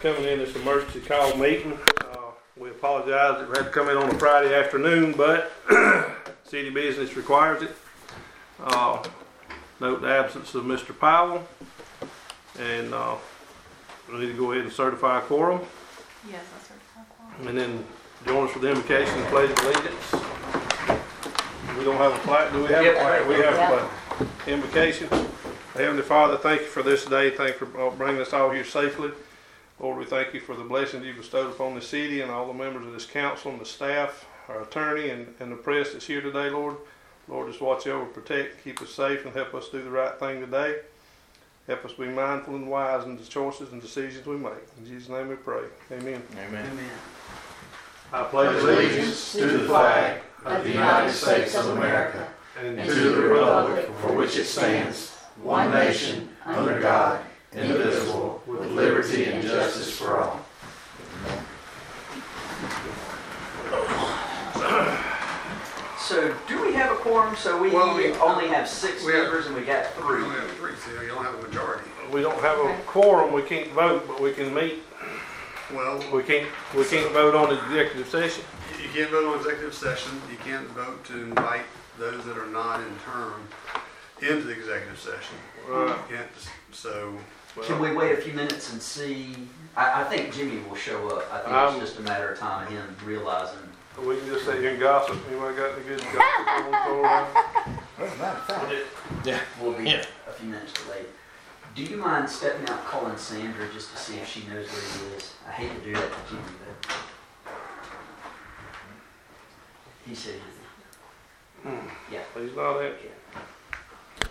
coming in this emergency call meeting. We apologize that we had to come in on a Friday afternoon, but city business requires it. Note the absence of Mr. Powell, and we need to go ahead and certify a quorum, Yes, I certify quorum. and then join us for the invocation and pledge of allegiance. We don't have a flag, do we have a flag? We have a flag. Invocation. Heavenly Father, thank you for this day. Thank you for bringing us all here safely. Lord, we thank you for the blessings you bestowed upon the city and all the members of this council and the staff, our attorney, and the press that's here today, Lord. Lord, just watch over, protect, keep us safe, and help us do the right thing today. Help us be mindful and wise in the choices and decisions we make. In Jesus' name we pray. Amen. Amen. I pledge Allegiance to the flag of the United States of America and to the republic for which it stands, one nation, under God, indivisible, with liberty and justice for all. So, do we have a quorum? So we only have 6 members and we got 3. We only have 3, so you don't have a majority. We don't have a quorum, we can't vote, but we can meet. Well, We can't vote on the executive session. you can't vote on executive session. You can't vote to invite those that are not in term into the executive session. Right. You can't just, so, Can we wait a few minutes and see? I think Jimmy will show up. I think it's just a matter of time of him realizing. We can just sit here and gossip. Anybody got any good gossip? We'll be a few minutes delayed. Do you mind stepping out and calling Sandra just to see if she knows where he is? I hate to do that to Jimmy, but he said he's. Yeah. He's not answering.